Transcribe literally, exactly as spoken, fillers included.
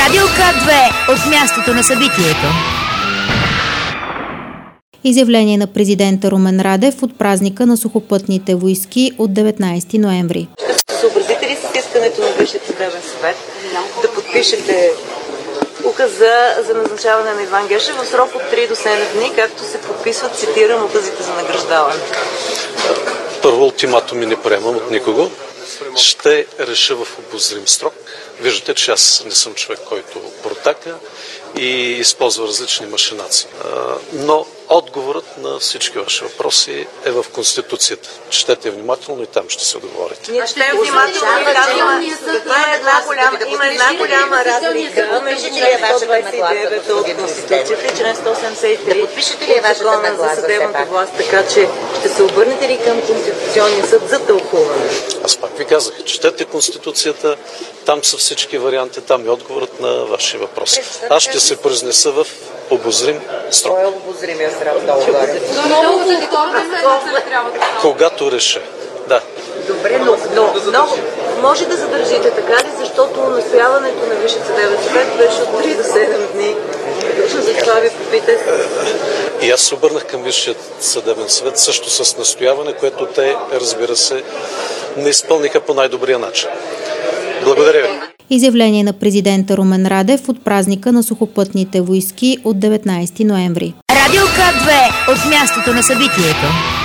Радио К две от мястото на събитието. Изявление на президента Румен Радев от празника на сухопътните войски от деветнайсети ноември. Ще се съобразите ли с искането на Висшия съдебен съвет да подпишете указа за назначаване на Иван Гешев в срок от три до седем дни, както се подписват, цитирам, указите за награждаване? Първо, ултиматуми не приемам от никого. Ще реша в обозрим срок. Виждате, че аз не съм човек, който протака и използва различни машинации. Но отговорът на всички ваши въпроси е в Конституцията. Четете внимателно и там ще се договорите. Ние четем внимателно и там има, има една голяма, има една голяма разлика между член сто двадесет и девет от Конституцията и член сто осемдесет и три от Закона за съдебната власт, така че ще се обърнете ли към Конституционния съд за тълкуване? Аз пак ви казах, четете Конституцията, там са всички варианти, там е отговорът на ваши въпроси. Аз ще се произнеса в обозрим срок. Кой е обозримия срок? Когато реша. Да. Добре, но, но, но може да задържите така ли, защото настояването на Висшия съдебен съвет беше от три до седем дни. Точно за това ви попитах. И аз се обърнах към Висшия съдебен съвет също с настояване, което те, разбира се, не изпълниха по най-добрия начин. Благодаря ви. Изявление на президента Румен Радев от празника на сухопътните войски от деветнайсети ноември. Радио К две от мястото на събитието.